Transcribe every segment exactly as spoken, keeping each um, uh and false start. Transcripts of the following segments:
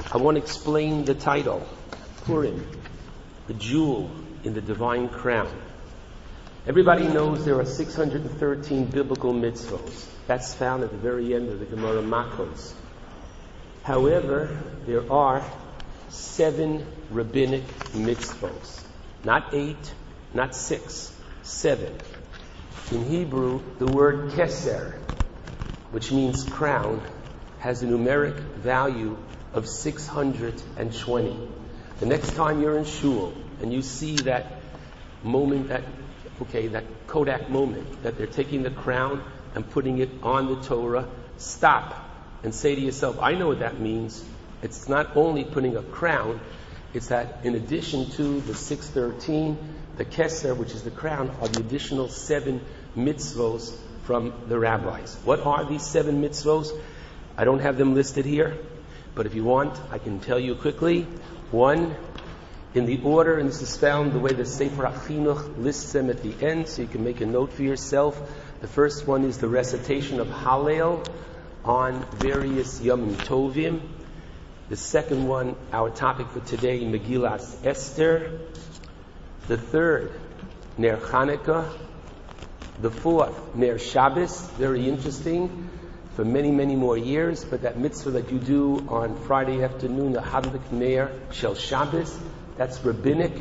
I want to explain the title, Purim, the jewel in the divine crown. Everybody knows there are six hundred thirteen biblical mitzvos. That's found at the very end of the Gemara Makos. However, there are seven rabbinic mitzvos. Not eight, not six, seven. In Hebrew, the word keser, which means crown, has a numeric value of six hundred twenty. The next time you're in shul and you see that moment, that okay, that Kodak moment, that they're taking the crown and putting it on the Torah, stop and say to yourself, I know what that means. It's not only putting a crown, it's that in addition to the six thirteen, the keser, which is the crown, are the additional seven mitzvos from the rabbis. What are these seven mitzvos? I don't have them listed here, but if you want, I can tell you quickly. One, in the order, and this is found the way the Sefer HaChinuch lists them at the end, so you can make a note for yourself. The first one is the recitation of Hallel on various Yom Tovim. The second one, our topic for today, Megillas Esther. The third, Ner Chanukah. The fourth, Ner Shabbos. Very interesting. For many, many more years, but that mitzvah that you do on Friday afternoon, the Hadlik Ner Shel Shabbos, that's rabbinic.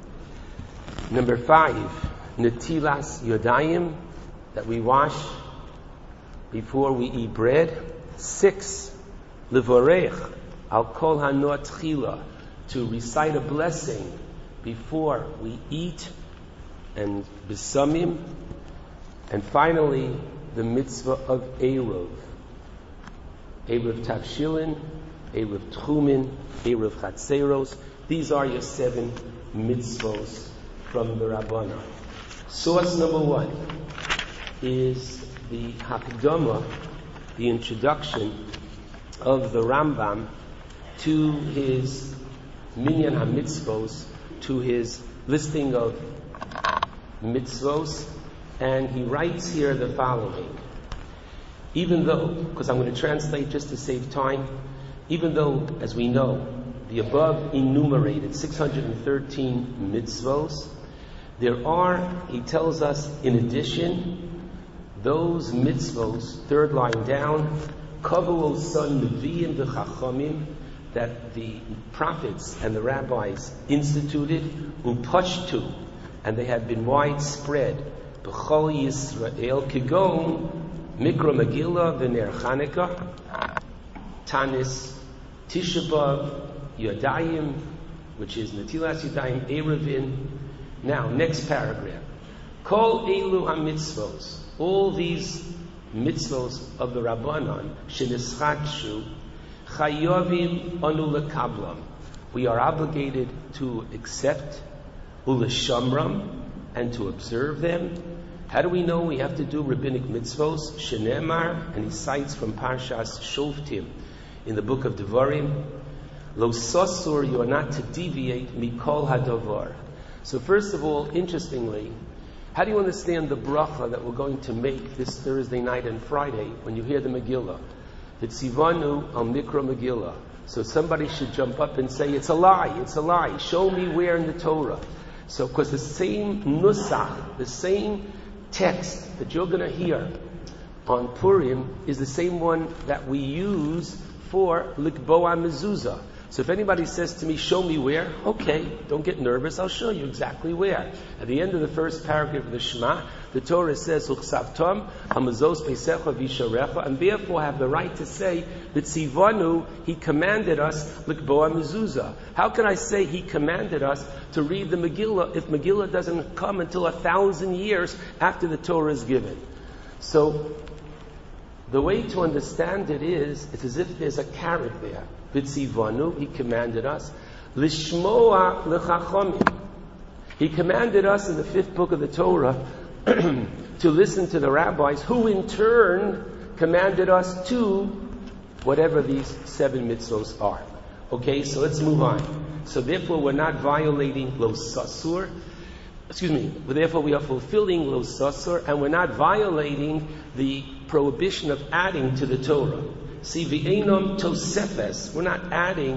Number five, Netilas Yodayim, that we wash before we eat bread. Six, Levorech Al Kol Hanot Chila, to recite a blessing before we eat, and Besamim. And finally, the mitzvah of Eruv. Eruv Tavshilin, Eruv Tchumin, Eruv Chatzeros. These are your seven mitzvos from the Rabbanan. Source number one is the Hakdama, the introduction of the Rambam to his Minyan HaMitzvos, to his listing of mitzvos, and he writes here the following. Even though, because I'm going to translate just to save time, even though, as we know, the above enumerated six hundred thirteen mitzvos, there are, he tells us, in addition, those mitzvos, third line down, kavu son neviim v'chachamim, that the prophets and the rabbis instituted, upashtu, and they have been widespread, b'chol Yisrael, kigon, Mikra Megillah v'Ner Chanukah, Tanis Tisha B'Av, Yodayim, which is Netilas Yodayim, Eruvin. Now, next paragraph. Kol Elu HaMitzvos, all these mitzvos of the Rabbanan, Shenischatshu, Chayovim Anu Lekablam. We are obligated to accept, Uleshamram, and to observe them. How do we know we have to do rabbinic mitzvos? Shenemar, and he cites from Parshas Shoftim in the book of Devarim, Lo sosur, you are not to deviate, mikol hadavar. So first of all, interestingly, how do you understand the bracha that we're going to make this Thursday night and Friday when you hear the Megillah? The tzivanu al mikra Megillah. So somebody should jump up and say, it's a lie, it's a lie. Show me where in the Torah. So, because the same nusach, the same text that you're going to hear on Purim is the same one that we use for Likboa Mezuzah. So if anybody says to me, show me where, okay, don't get nervous, I'll show you exactly where. At the end of the first paragraph of the Shema, the Torah says, Uchsavtom, Hamazos Peisecha Visharecha, and therefore have the right to say that Tzivanu, he commanded us, Likboa Mezuzah. How can I say he commanded us to read the Megillah if Megillah doesn't come until a thousand years after the Torah is given? So, the way to understand it is, it's as if there's a caret there. B'tzivanu, he commanded us. Lishmoa l'chachomim. He commanded us in the fifth book of the Torah to listen to the rabbis, who in turn commanded us to whatever these seven mitzvos are. Okay, so let's move on. So therefore we're not violating lo sasur. Excuse me, but therefore we are fulfilling lo sasur, and we're not violating the prohibition of adding to the Torah. See, v'einom tosefes, we're not adding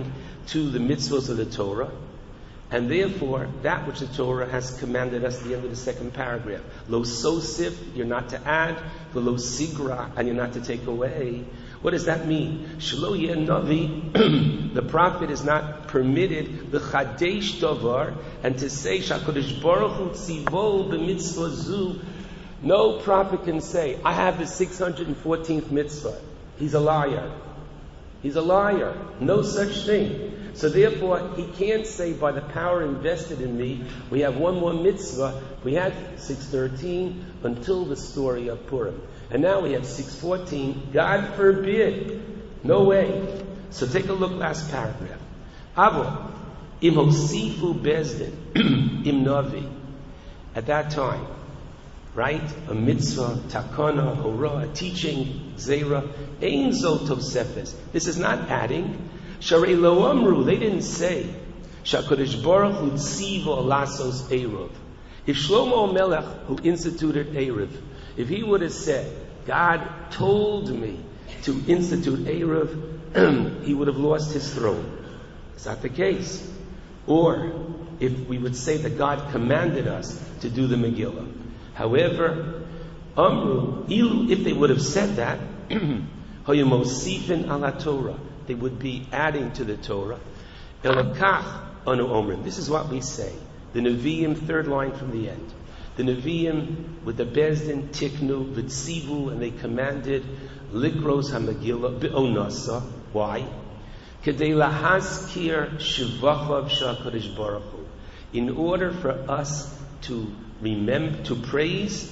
to the mitzvahs of the Torah, and therefore that which the Torah has commanded us at the end of the second paragraph. Lo sosif, you're not to add, lo sigra, and you're not to take away. What does that mean? Shelo yeh navi, the prophet is not permitted the chadesh davar, and to say shakodesh baruch hu tzivo b'mitzvah zu. No prophet can say, I have the six hundred fourteenth mitzvah. He's a liar. He's a liar. No such thing. So therefore, he can't say, by the power invested in me, we have one more mitzvah. We had six thirteen until the story of Purim. And now we have six fourteen. God forbid. No way. So take a look, last paragraph. Avo, im hosifu bezdin, im navi. At that time, right? A mitzvah, takana, hora, a teaching, zera, ein zotov sefes. This is not adding. Sharei lo amru, they didn't say, Shakodesh Baruch Hu tzivo lasos eruv. If Shlomo Melech, who instituted eruv, if he would have said, God told me to institute eruv, he would have lost his throne. Is that the case? Or if we would say that God commanded us to do the Megillah. However, Amru, if they would have said that, Hayomosifin ala Torah, they would be adding to the Torah. Elokach anu omrim. This is what we say. The Nevi'im, third line from the end. The Nevi'im with the Bezdin tiknu v'tzivu, and they commanded likros hamagillah be'onasa. Why? Kedei lahaskir shivachav shakadosh baruch hu. In order for us to remember, to praise,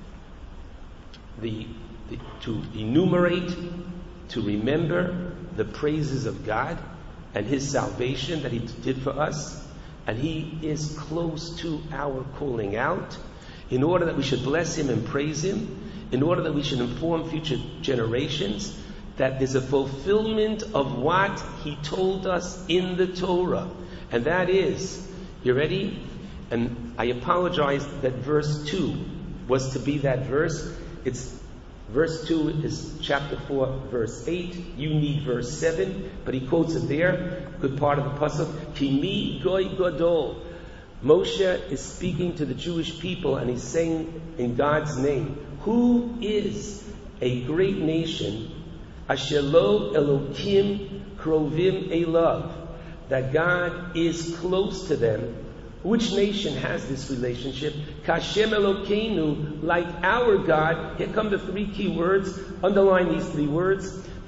the, the to enumerate, to remember the praises of God and His salvation that He did for us, and He is close to our calling out, in order that we should bless Him and praise Him, in order that we should inform future generations that there's a fulfillment of what He told us in the Torah. And that is, you ready? And I apologize that verse two was to be that verse. It's verse two is chapter four, verse eight. You need verse seven, but he quotes it there. Good part of the pasuk. Ki mi goy gadol. Moshe is speaking to the Jewish people, and he's saying in God's name, who is a great nation, asher lo Elokim krovim elav, that God is close to them. Which nation has this relationship? Kashem Elokeinu, like our God. Here come the three key words. Underline these three words.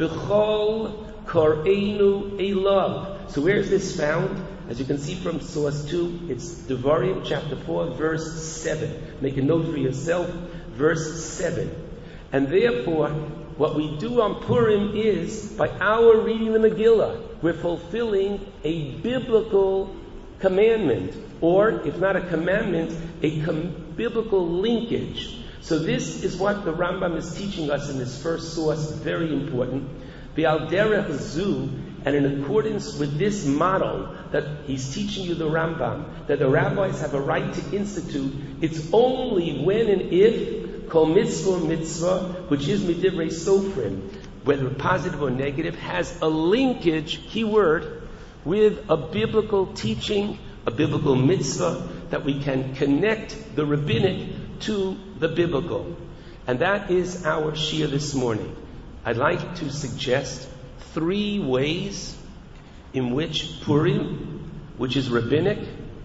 B'chol koreinu elav. So where is this found? As you can see from source two, it's Devarim chapter four, verse seven. Make a note for yourself. Verse seven. And therefore, what we do on Purim is, by our reading the Megillah, we're fulfilling a biblical commandment, or if not a commandment, a com- biblical linkage. So this is what the Rambam is teaching us in this first source, very important. B'al derech zu, and in accordance with this model that he's teaching you, the Rambam, that the rabbis have a right to institute, it's only when and if kol mitzvah mitzvah, which is midivrei sofrim, whether positive or negative, has a linkage, keyword, with a biblical teaching, a biblical mitzvah, that we can connect the rabbinic to the biblical. And that is our shir this morning. I'd like to suggest three ways in which Purim, which is rabbinic,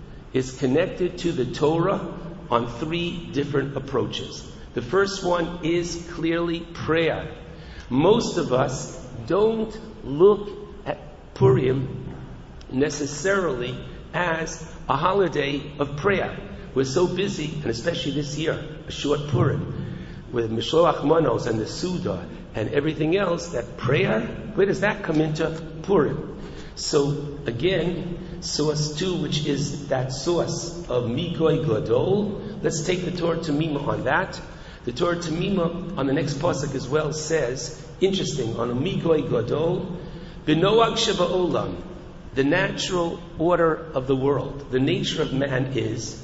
is connected to the Torah on three different approaches. The first one is clearly prayer. Most of us don't look at Purim necessarily as a holiday of prayer. We're so busy, and especially this year, a short Purim, with Mishloach Manos and the Suda and everything else, that prayer, where does that come into Purim? So again, source two, which is that source of Migoy Gadol, let's take the Torah Tamima on that. The Torah Tamima on the next pasuk as well says, interesting, on a Migoy Gadol, B'noag Sheba Olam, the natural order of the world, the nature of man is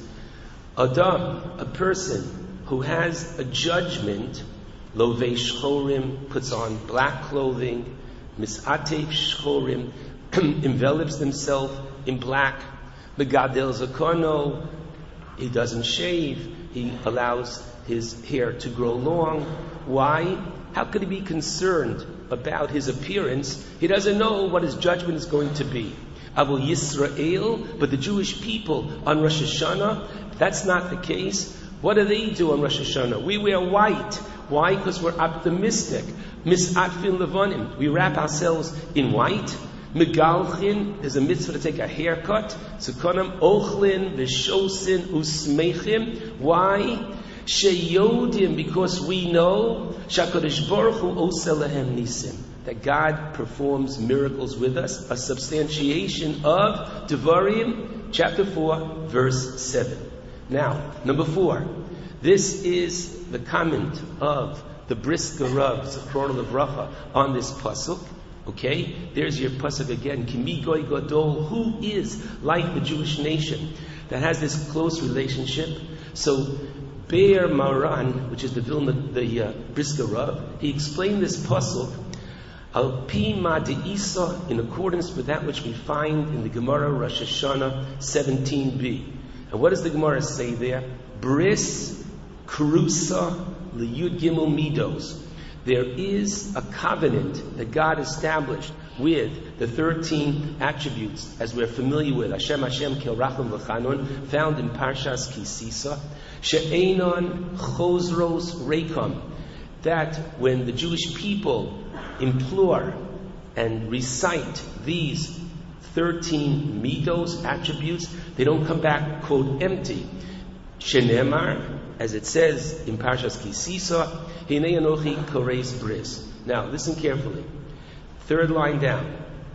Adam, a person who has a judgment, Lovei Shchorim, puts on black clothing, Misatev Shchorim, envelops himself in black. Megadel zakono, he doesn't shave. He allows his hair to grow long. Why? How could he be concerned about his appearance? He doesn't know what his judgment is going to be. Abu Yisrael, but the Jewish people on Rosh Hashanah, that's not the case. What do they do on Rosh Hashanah? We wear white. Why? Because we're optimistic. Mis'atfin levanim. We wrap ourselves in white. Megalchin, there's a mitzvah to take a haircut. Zukonam ochlin v'shosin usmeichim. Why? Sheyodim, because we know Shakadosh Baruch Hu oseh lehem nisim, that God performs miracles with us. A substantiation of Devarim, chapter four, verse seven. Now, number four. This is the comment of the Brisker Rav, Zichrono Livracha, on this pasuk. Okay, there's your pasuk again. Kimi goy gadol, who is like the Jewish nation that has this close relationship. So Be'er Maran, which is the Vilna, the uh, Brisker Rav, he explained this pasuk al pi ma de'isa, in accordance with that which we find in the Gemara Rosh Hashanah seventeen b. And what does the Gemara say there? Bris Krusa liyud gimel midos. There is a covenant that God established with the thirteen attributes, as we're familiar with. Hashem, Hashem, Kel Rachum V'Chanun, found in Parshas Kisisa. She'enon Chosros Rekom. That when the Jewish people implore and recite these thirteen midos, attributes, they don't come back, quote, empty. Shenemar, as it says in Parshas Kisisa, Hinei Anochi Koreis Bris. Now, listen carefully. Third line down.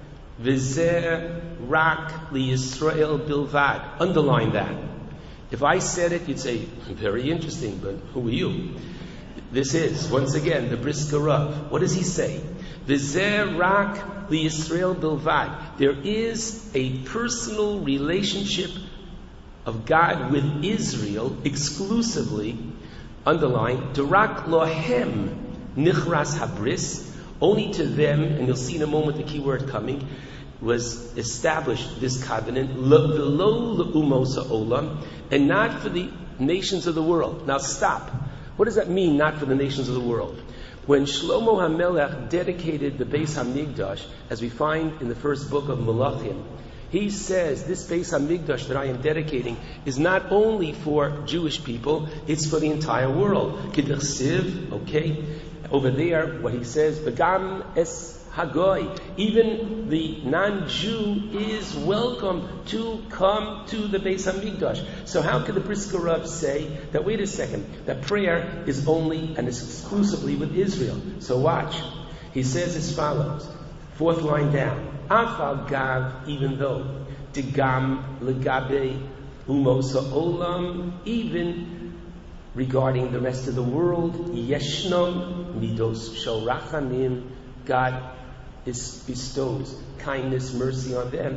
V'zeh rak li Yisrael bilvad. Underline that. If I said it, you'd say, very interesting, but who are you? This is, once again, the Brisker Rav. What does he say? V'zeh rak li Yisrael bilvad. There is a personal relationship of God with Israel exclusively. Underline, Durak lohem nichras habris, only to them, and you'll see in a moment the key word coming, was established this covenant, v'lo le'umos ha'olam, and not for the nations of the world. Now stop. What does that mean, not for the nations of the world? When Shlomo HaMelech dedicated the Beis HaMikdash, as we find in the first book of Malachim, he says, this Beis HaMikdash that I am dedicating is not only for Jewish people, it's for the entire world. K'dersiv, okay, over there, what he says, V'gam es hagoy, even the non-Jew is welcome to come to the Beis HaMikdash. So how could the Brisker Rav say that, wait a second, that prayer is only and is exclusively with Israel? So watch. He says as follows, fourth line down. Afal gav, even though, Tigam legabe umosa olam, even regarding the rest of the world, yeshnom midos shel rachanim, God is, bestows kindness, mercy on them.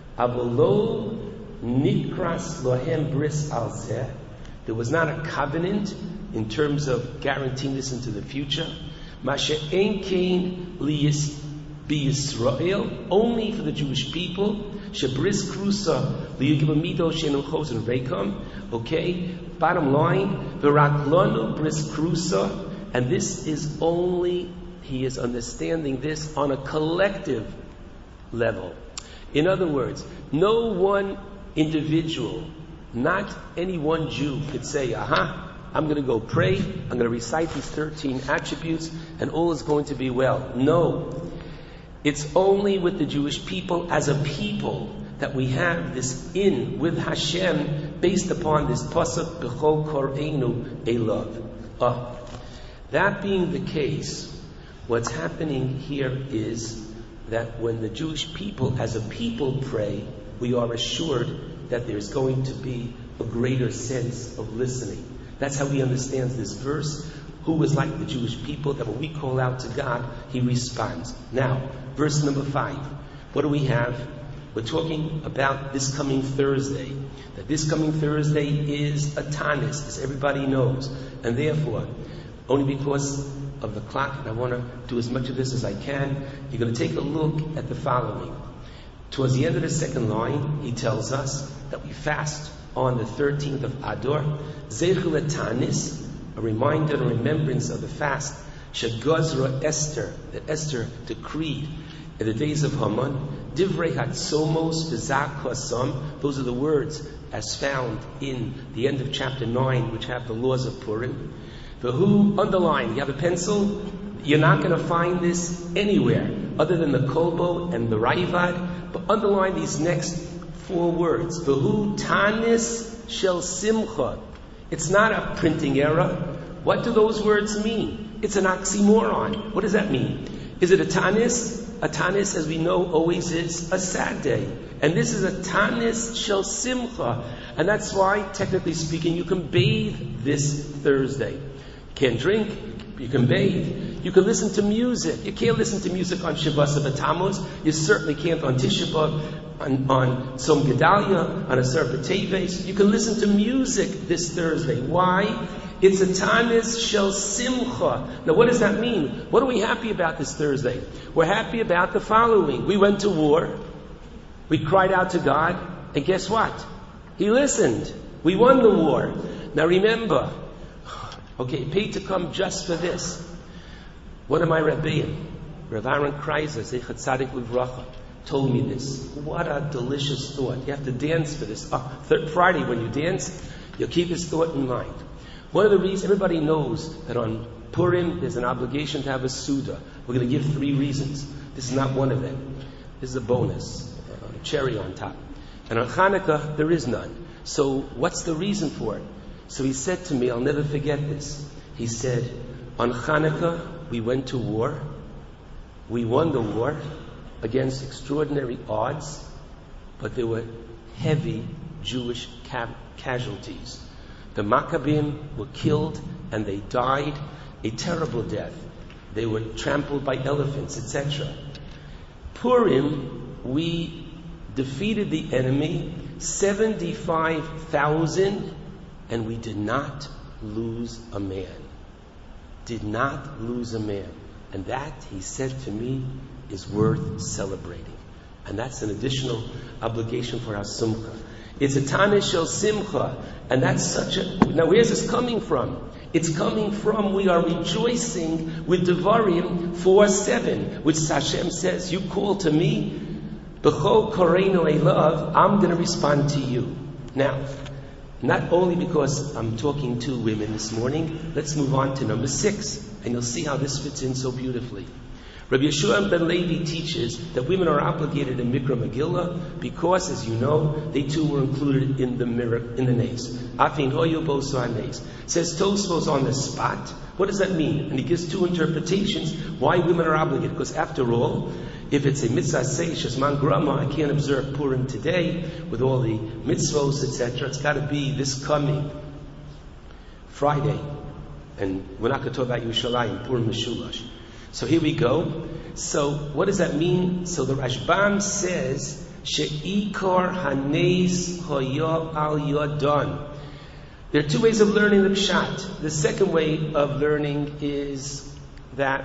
Avolo nikras lohem bris al zeh. There was not a covenant in terms of guaranteeing this into the future. Mashe ein kein liyis be Yisrael, only for the Jewish people. Shebris Krusa, Liyugibamido Shenon Chosen Rekom. Okay, bottom line, Veraklonu Bris Krusa, and this is only, he is understanding this on a collective level. In other words, no one individual, not any one Jew could say, aha, I'm going to go pray, I'm going to recite these thirteen attributes, and all is going to be well. No. It's only with the Jewish people as a people that we have this in with Hashem based upon this pasuk b'chol koreinu elav. Uh, that being the case, what's happening here is that when the Jewish people as a people pray, we are assured that there's going to be a greater sense of listening. That's how he understands this verse. Who was like the Jewish people, that when we call out to God, He responds. Now, verse number five. What do we have? We're talking about this coming Thursday. That this coming Thursday is a Tanis, as everybody knows. And therefore, only because of the clock, and I want to do as much of this as I can, you're going to take a look at the following. Towards the end of the second line, he tells us that we fast on the thirteenth of Adar. Zeichel Tanis, a reminder and remembrance of the fast. Shegazra Esther, that Esther decreed in the days of Haman. Divrei Hatzomos V'Zak Hasam. Those are the words as found in the end of chapter nine, which have the laws of Purim. The who underline. You have a pencil. You're not going to find this anywhere other than the Kolbo and the Raivad. But underline these next four words. V'hu Tanis Shel Simcha. It's not a printing error. What do those words mean? It's an oxymoron. What does that mean? Is it a Tanis? A Tanis, as we know, always is a sad day. And this is a Tanis Shel Simcha. And that's why, technically speaking, you can bathe this Thursday. You can't drink, you can bathe. You can listen to music. You can't listen to music on Shavas B'Tammuz. You certainly can't on Tisha B'Av, on, on Tzom Gedalia, on a Asar B'Teves. You can listen to music this Thursday. Why? It's a Tanis Shel Simcha. Now what does that mean? What are we happy about this Thursday? We're happy about the following. We went to war. We cried out to God. And guess what? He listened. We won the war. Now remember, okay, paid to come just for this. One of my Rebbeim, Rav Aaron Kreiser, Zeichat Tzadik Livracha, told me this. What a delicious thought. You have to dance for this. Oh, third Friday when you dance, you'll keep this thought in mind. One of the reasons, everybody knows that on Purim there's an obligation to have a Suda. We're going to give three reasons. This is not one of them. This is a bonus, a cherry on top. And on Hanukkah, there is none. So what's the reason for it? So he said to me, I'll never forget this. He said, on Hanukkah, we went to war. We won the war against extraordinary odds, but there were heavy Jewish ca- casualties. The Maccabim were killed and they died a terrible death. They were trampled by elephants, et cetera. Purim, we defeated the enemy, seventy-five thousand, and we did not lose a man. Did not lose a man. And that, he said to me, is worth celebrating. And that's an additional obligation for our Simcha. It's a Tanis Shel Simcha. And that's such a... Now where's this coming from? It's coming from, we are rejoicing with Devarim four seven, which Hashem says, you call to me, B'chol koreinu elav, I'm going to respond to you. Now, not only because I'm talking to women this morning, let's move on to number six, and you'll see how this fits in so beautifully. Rabbi Yeshua ben Levi teaches that women are obligated in Mikra Megillah because, as you know, they too were included in the mirror, in the nays. Afin hoyu boso nays. Says Tosfos on the spot. What does that mean? And he gives two interpretations why women are obligated. Because after all, if it's a mitzvah seishes man grama, I can't observe Purim today with all the mitzvos, et cetera. It's got to be this coming Friday, and we're not going to talk about Yerushalayim, Purim Meshulash. So here we go. So what does that mean? So the Rashbam says, She'ikar hanes hoya al yadon. There are two ways of learning the Pshat. The second way of learning is that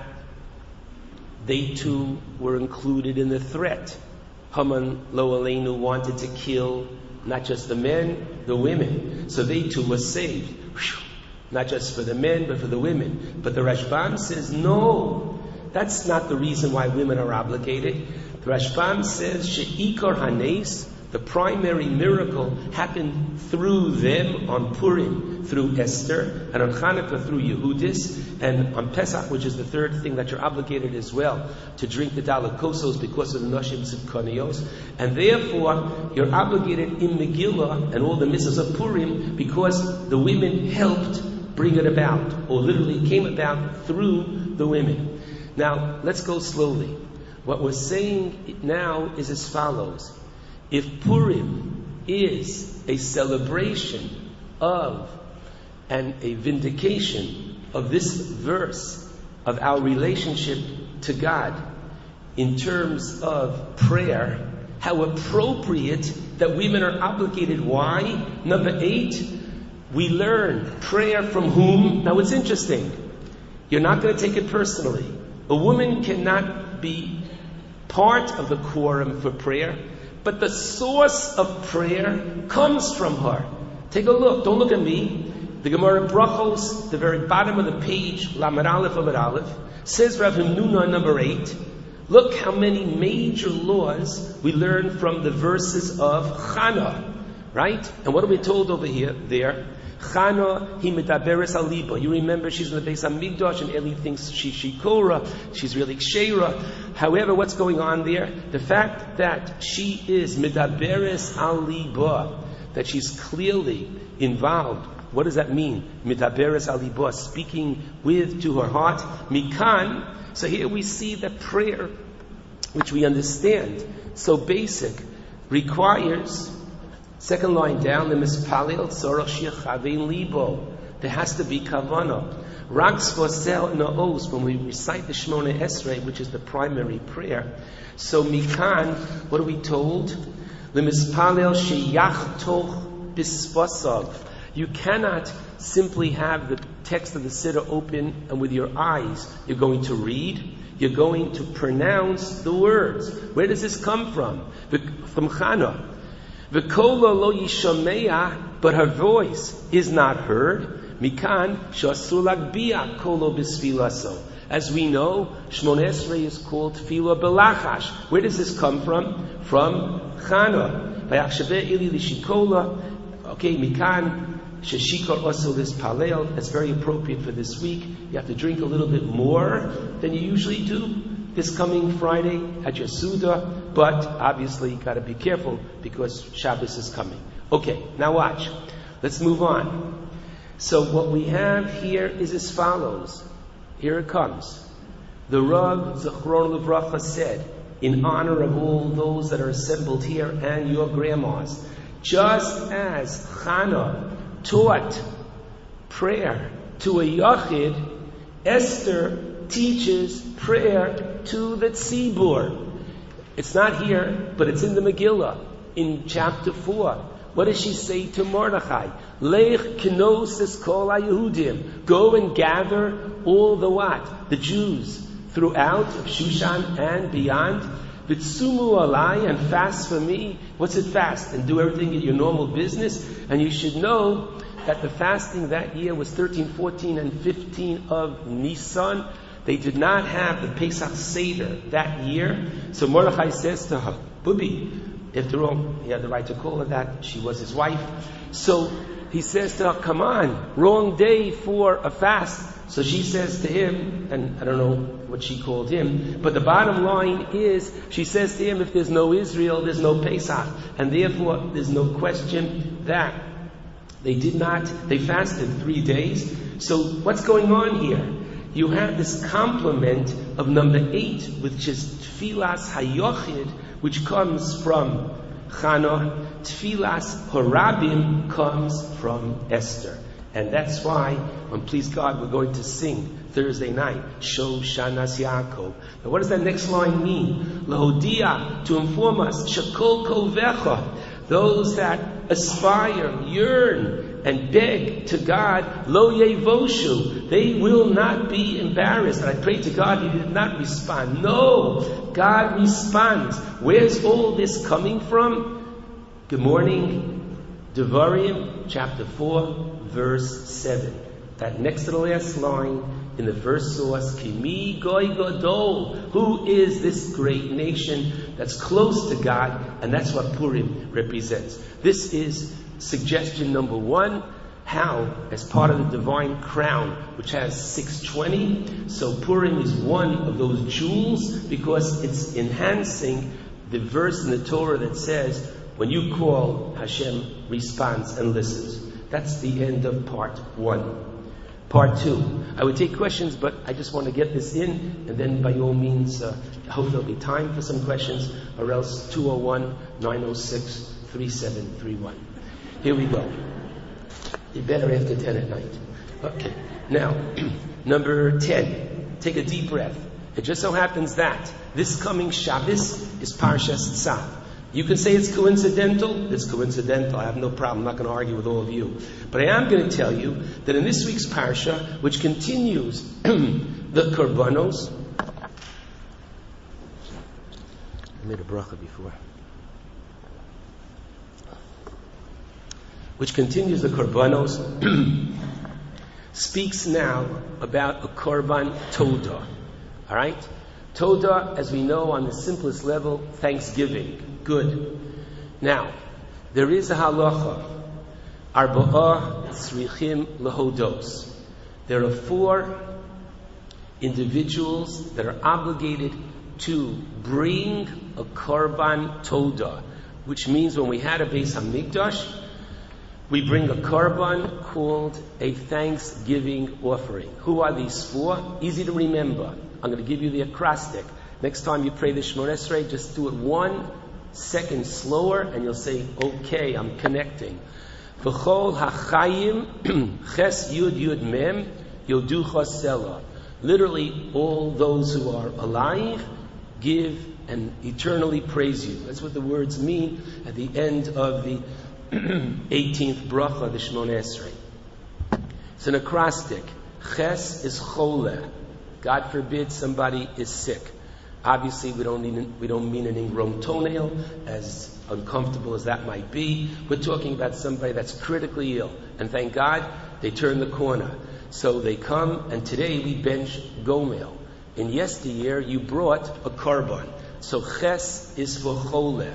they too were included in the threat. Haman lo aleinu wanted to kill not just the men, the women. So they too were saved. Whew. Not just for the men, but for the women. But the Rashbam says, no, that's not the reason why women are obligated. The Rashbam says, She'ikar hanes, the primary miracle happened through them on Purim, through Esther, and on Hanukkah through Yehudis, and on Pesach, which is the third thing that you're obligated as well, to drink the Dalakosos because of the Noshim Tzidkonios, and therefore you're obligated in Megillah and all the mitzvahs of Purim because the women helped bring it about, or literally came about through the women. Now, let's go slowly. What we're saying now is as follows. If Purim is a celebration of and a vindication of this verse of our relationship to God in terms of prayer, how appropriate that women are obligated. Why? Number eight, we learn prayer from whom? Now it's interesting. You're not going to take it personally. A woman cannot be part of the quorum for prayer But the source of prayer comes from her. Take a look. Don't look at me. The Gemara Brachos, the very bottom of the page, Lamed Aleph Lamed Aleph, says Rav Himnuna number eight. Look how many major laws we learn from the verses of Chana, right? And what are we told over here? There, Chana hi medaberes al liba. You remember she's in the Beis Hamikdash and Eli thinks she's shikora, she's really kshera. However, what's going on there? The fact that she is medaberes al liba, that she's clearly involved. What does that mean? Medaberes al liba, speaking with to her heart. Mikan. So here we see that prayer, which we understand, so basic, requires, second line down, the mispalel tzorach shechavein libo. There has to be kavanah. Rags vosel naos, when we recite the Shemona Esrei, which is the primary prayer. So mikan, what are we told? The mispalel sheyachtoch bisvasav. You cannot simply have the text of the Siddur open and with your eyes you're going to read. You're going to pronounce the words. Where does this come from? From Chana. V'kola lo yishameya, but her voice is not heard. Mikan shasur lagbia kolo b'sfilaso. As we know, Shemona Esrei is called Tefillah Belachash. Where does this come from? From Chana. V'yachshaveh ili lishikola. Okay, Mikan Sheshikar also this palel. That's very appropriate for this week. You have to drink a little bit more than you usually do this coming Friday at your Suda, but obviously you got to be careful because Shabbos is coming. Okay, now watch. Let's move on. So what we have here is as follows. Here it comes. The Rav Zechron Livracha said, in honor of all those that are assembled here and your grandmas, just as Chana taught prayer to a Yachid, Esther teaches prayer to the Tzibur. It's not here, but it's in the Megillah, in chapter four. What does she say to Mordechai? Lech knos es kol haYehudim. Go and gather all the what? The Jews throughout Shushan and beyond. Vitsumu alai, and fast for me. What's it fast? And do everything in your normal business. And you should know that the fasting that year was thirteen, fourteen, and fifteen of Nisan. They did not have the Pesach Seder that year. So Mordechai says to her, Bubi, after all, he had the right to call her that. She was his wife. So he says to her, come on, wrong day for a fast. So she says to him, and I don't know what she called him, but the bottom line is, she says to him, if there's no Israel, there's no Pesach. And therefore, there's no question that they did not, they fasted three days. So what's going on here? You have this complement of number eight, which is Tfilas Hayochid, which comes from Chana. Tfilas Horabim comes from Esther. And that's why, when please God, we're going to sing Thursday night, Sho Shanas Yaakov. Now what does that next line mean? Lahodia, to inform us, Shakol Kovecha, those that aspire, yearn, and beg to God, Lo Yevoshu, they will not be embarrassed. And I pray to God, He did not respond. No, God responds. Where's all this coming from? Good morning, Devarim, chapter four, verse seven. That next to the last line in the first source, Kimi Goy Gadol, who is this great nation that's close to God, and that's what Purim represents. This is suggestion number one, how, as part of the divine crown, which has six twenty, so Purim is one of those jewels because it's enhancing the verse in the Torah that says, when you call, Hashem responds and listens. That's the end of part one. Part two. I would take questions, but I just want to get this in, and then by all means, uh, I hope there'll be time for some questions, or else two oh one, nine oh six, three seven three one. Here we go. You better after ten at night. Okay. Now, number ten. Take a deep breath. It just so happens that this coming Shabbos is Parshas Tzav. You can say it's coincidental. It's coincidental. I have no problem. I'm not going to argue with all of you. But I am going to tell you that in this week's Parsha, which continues the Korbanos, I made a bracha before. which continues the korbanos, speaks now about a korban toda. All right? Toda, as we know, on the simplest level, thanksgiving. Good. Now, there is a halacha. Arba'a tzrichim lehodos. There are four individuals that are obligated to bring a korban toda, which means when we had a Beis Hamikdash, we bring a korban called a thanksgiving offering. Who are these four? Easy to remember. I'm going to give you the acrostic. Next time you pray the Shemona Esrei, just do it one second slower, and you'll say, okay, I'm connecting. V'chol hachayim ches yud yud mem yodu chosela. Literally, all those who are alive give and eternally praise you. That's what the words mean at the end of the eighteenth bracha, the Shemona Esrei. It's an acrostic. Ches is chole. God forbid somebody is sick. Obviously, we don't mean, we don't mean an ingrown toenail, as uncomfortable as that might be. We're talking about somebody that's critically ill. And thank God, they turn the corner. So they come, and today we bench gomel. In yesteryear, you brought a korban. So ches is for chole.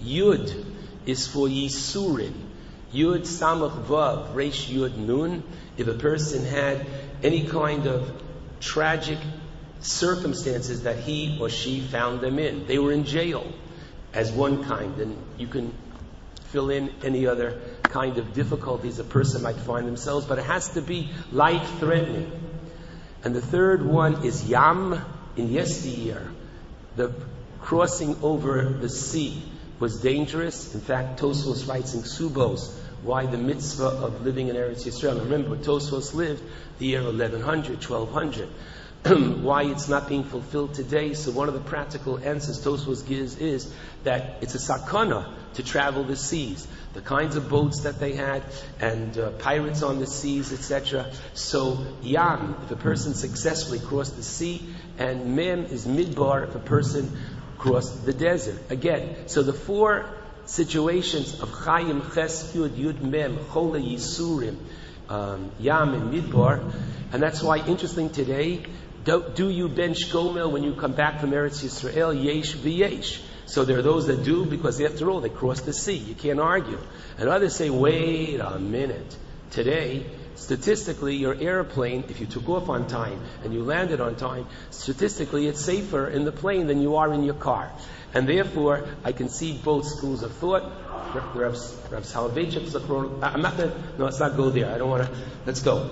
Yud is for yisurin. Yud samach vav, resh yud nun. If a person had any kind of tragic circumstances that he or she found them in. They were in jail as one kind, and you can fill in any other kind of difficulties a person might find themselves, but it has to be life-threatening. And the third one is yam. In yesteryear, the crossing over the sea was dangerous. In fact, Tosfos writes in Ksubos why the mitzvah of living in Eretz Yisrael. Remember, Tosfos lived the year eleven hundred, twelve hundred. Why it's not being fulfilled today. So one of the practical answers Tosfos gives is that it's a sakana to travel the seas. The kinds of boats that they had, and uh, pirates on the seas, et cetera. So yam, if a person successfully crossed the sea, and mem is midbar, if a person crossed the desert. Again, so the four situations of chayim, ches, yud, yud, mem, chole, yisurim, um, yam, and midbar. And that's why, interesting today, do, do you bench gomel when you come back from Eretz Yisrael? Yesh v'yesh. So there are those that do, because after all, they crossed the sea. You can't argue. And others say, wait a minute. Today, statistically, your airplane, if you took off on time and you landed on time, statistically, it's safer in the plane than you are in your car. And therefore, I can see both schools of thought. Rav Soloveitchik, I'm not going to, no, let's not go there. I don't want to, let's go.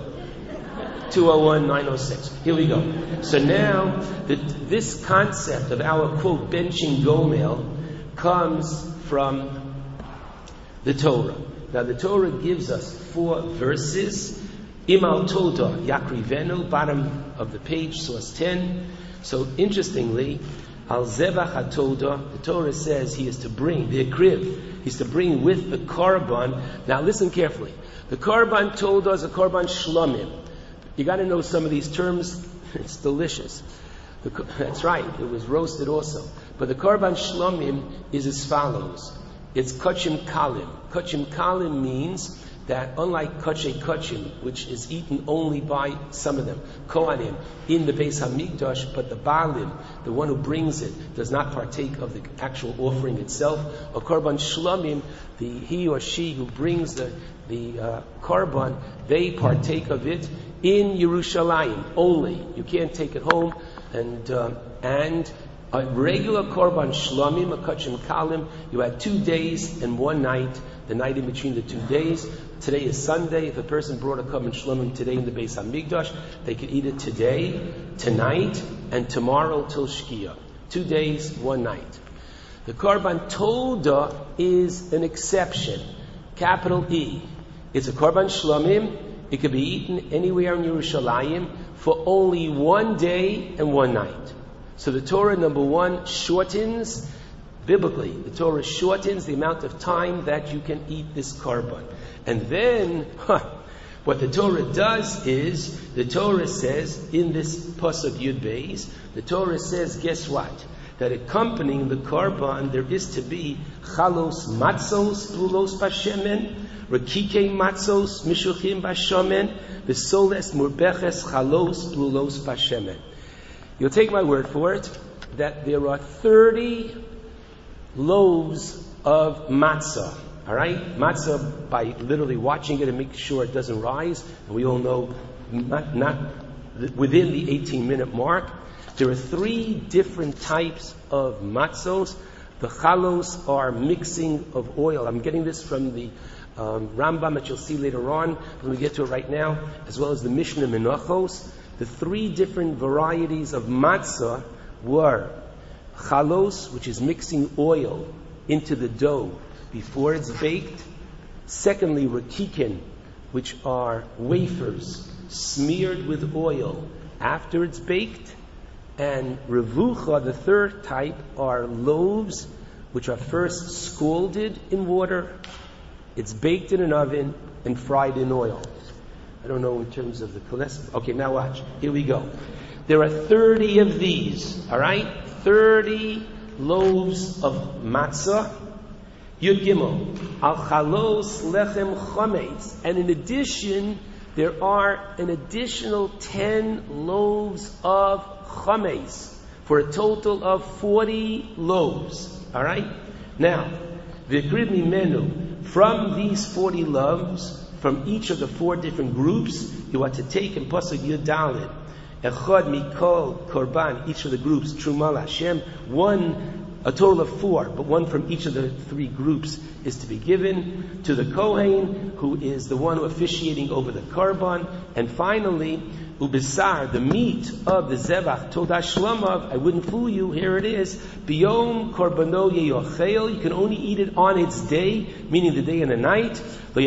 two oh one, nine oh six. Here we go. So now, the, this concept of our, quote, benching gomel comes from the Torah. Now, the Torah gives us four verses. Imal Toda, Yakrivenu, bottom of the page, source ten. So, interestingly, Al Zevach HaToda, the Torah says he is to bring, the Akriv, he's to bring with the korban. Now, listen carefully. The korban Toda is a korban shlomim. You got to know some of these terms. It's delicious. The, that's right. It was roasted also. But the korban shlomim is as follows. It's kachim kalim. Kachim kalim means that unlike kachay kachim, which is eaten only by some of them, kohanim, in the Beis Hamikdash, but the balim, the one who brings it, does not partake of the actual offering itself. A korban shlomim, the he or she who brings the the uh, korban, they partake of it in Yerushalayim only. You can't take it home. And uh, and a regular korban shlomim, a kachim kalim, you had two days and one night, the night in between the two days. Today is Sunday. If a person brought a korban shlomim today in the Beis Hamikdash, they could eat it today, tonight, and tomorrow till Shkia. Two days, one night. The korban toda is an exception. Capital E. It's a korban shlomim. It could be eaten anywhere in Yerushalayim for only one day and one night. So the Torah, number one, shortens, biblically, the Torah shortens the amount of time that you can eat this korban. And then, huh, what the Torah does is, the Torah says, in this pasuk Yud Beis, the Torah says, guess what? that accompanying the korban there is to be chalos matzos blulos bashemen, rakike matzos mishuchim bashemen, v'soles murbeches chalos blulos bashemen. You'll take my word for it that there are thirty loaves of matzah. All right, matzah, by literally watching it and making sure it doesn't rise, and we all know not, not within the eighteen minute mark. There are three different types of matzos. The chalos are mixing of oil. I'm getting this from the um, Rambam that you'll see later on. Let me get to it right now, as well as the Mishnah Menachos. The three different varieties of matzah were chalos, which is mixing oil into the dough before it's baked. Secondly, rakikin, which are wafers smeared with oil after it's baked. And revucha, the third type, are loaves which are first scalded in water, it's baked in an oven, and fried in oil. I don't know in terms of the cholesterol. Okay, now watch. Here we go. There are thirty of these, all right? thirty loaves of matzah. Yud Gimel. Al chalos lechem chametz. And in addition, there are an additional ten loaves of chametz, for a total of forty loaves. All right? Now, v'kriv mimenu, from these forty loaves, from each of the four different groups, you are to take in pasuk Yud Dalet, echad mikol korban, each of the groups, Truma Hashem, one, a total of four, but one from each of the three groups is to be given to the Kohen, who is the one who officiating over the korban. And finally, ubisar, the meat of the zevach, todah shlamav, I wouldn't fool you, here it is, biyom korbano yeyochel, you can only eat it on its day, meaning the day and the night, lo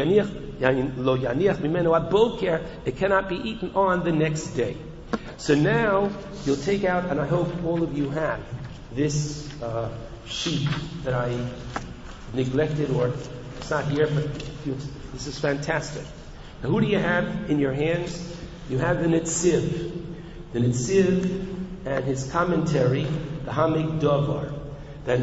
yaniach mimenu ad boker, it cannot be eaten on the next day. So now, you'll take out, and I hope all of you have, this uh, sheet that I neglected, or it's not here, but this is fantastic. Now, who do you have in your hands? You have the Netziv. The Netziv and his commentary, the Hamik Davar. That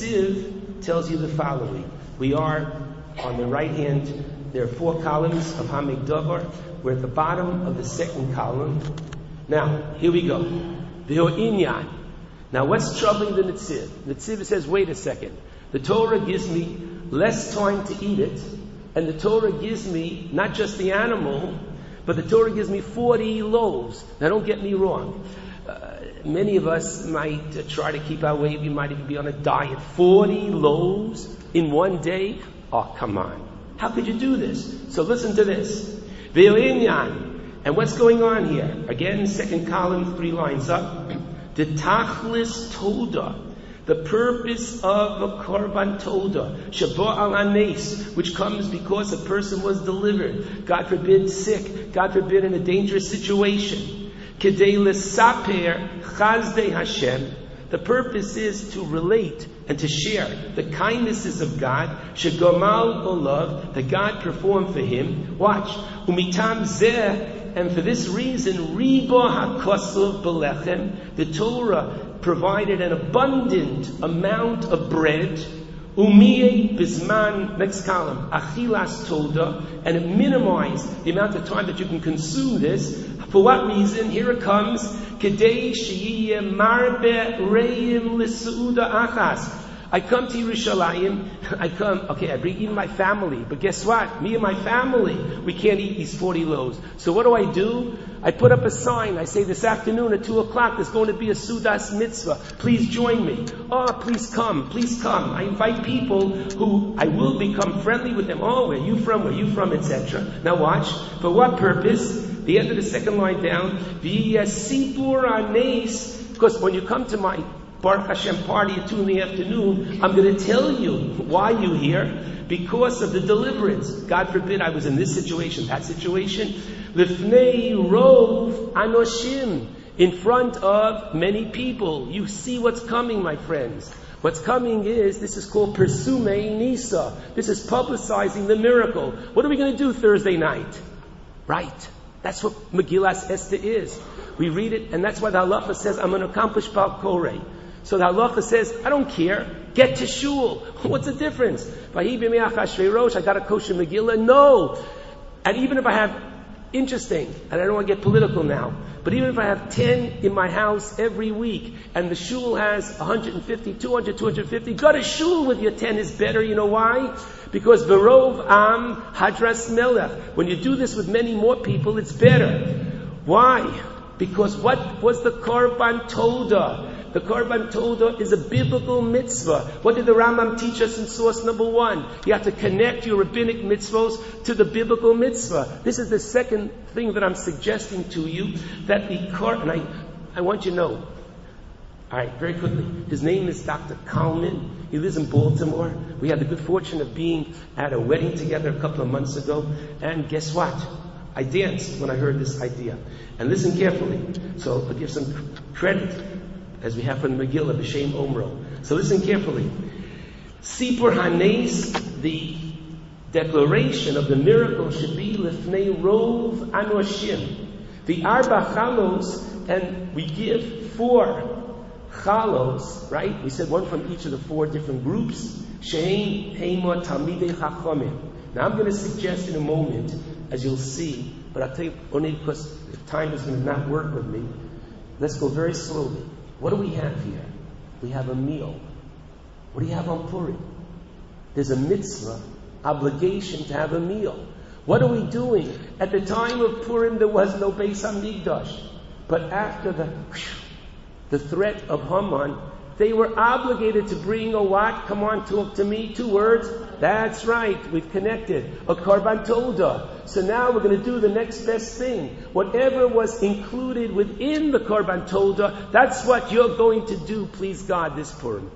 Netziv tells you the following. We are on the right hand, there are four columns of Hamik Davar. We're at the bottom of the second column. Now, here we go. V'ho'inyan. Now, what's troubling the Netziv? Netziv says, wait a second. The Torah gives me less time to eat it, and the Torah gives me not just the animal, but the Torah gives me forty loaves. Now, don't get me wrong. Uh, many of us might uh, try to keep our weight. We might even be on a diet. forty loaves in one day? Oh, come on. How could you do this? So listen to this. Ve'inyan. And what's going on here? Again, second column, three lines up. The tachlis toda, the purpose of a korban toda, shabo al anes, which comes because a person was delivered, God forbid sick, God forbid in a dangerous situation. Kedei lesaper chazdei Hashem. The purpose is to relate and to share the kindnesses of God, shegomal olav, that God performed for him. Watch, umitam zeh. And for this reason, Riba HaKosov Belechem, the Torah provided an abundant amount of bread, Umiyeh Bisman, next column, Achilas Toda, and it minimized the amount of time that you can consume this. For what reason? Here it comes, Kedei Sheyiyeh Marbe Reim L'Seuda Achas. I come to Yerushalayim, I come, okay, I bring even my family, but guess what? Me and my family, we can't eat these forty loaves. So what do I do? I put up a sign, I say this afternoon at two o'clock, there's going to be a Sudas Mitzvah. Please join me. Oh, please come, please come. I invite people who I will become friendly with them. Oh, where are you from, where are you from, et cetera. Now watch, for what purpose? The end of the second line down, V'yasipur anes, because when you come to my Baruch Hashem party at two in the afternoon, I'm going to tell you why you're here. Because of the deliverance. God forbid I was in this situation, that situation. Lifnei rov anoshim, in front of many people. You see what's coming, my friends. What's coming is, this is called Persumei Nisa. This is publicizing the miracle. What are we going to do Thursday night? Right. That's what Megillas Esther is. We read it, and that's why the halacha says, I'm going to accomplish Bal Koreh. So the halacha says, I don't care. Get to shul. What's the difference? I got a kosher Megillah? No. And even if I have, interesting, and I don't want to get political now, but even if I have ten in my house every week, and the shul has one hundred fifty, two hundred, two hundred fifty, go to shul with your ten is better. You know why? Because Verov Am Hadras Melech. When you do this with many more people, it's better. Why? Because what was the Korban Toda? The Korban Toda is a biblical mitzvah. What did the Rambam teach us in source number one? You have to connect your rabbinic mitzvahs to the biblical mitzvah. This is the second thing that I'm suggesting to you, that the Korban, and I, I want you to know, all right, very quickly, his name is Doctor Kalman. He lives in Baltimore. We had the good fortune of being at a wedding together a couple of months ago, and guess what? I danced when I heard this idea. And listen carefully. So I'll give some credit, as we have from the Megillah, B'Shem Omro. So listen carefully. Sipur Hanes, the declaration of the miracle should be Lifnei Rov Anoshim. The Arba Chalos, and we give four Chalos, right? We said one from each of the four different groups. Shein Heima Talmidei Chachamim. Now I'm going to suggest in a moment, as you'll see, but I'll tell you only because if time is going to not work with me. Let's go very slowly. What do we have here? We have a meal. What do you have on Purim? There's a mitzvah, obligation to have a meal. What are we doing? At the time of Purim, there was no Beis Hamikdash. But after the the threat of Haman, they were obligated to bring a what? Come on, talk to me. Two words. That's right. We've connected. A Korban Toda. So now we're going to do the next best thing. Whatever was included within the Korban Toda, that's what you're going to do, please God, this Purim.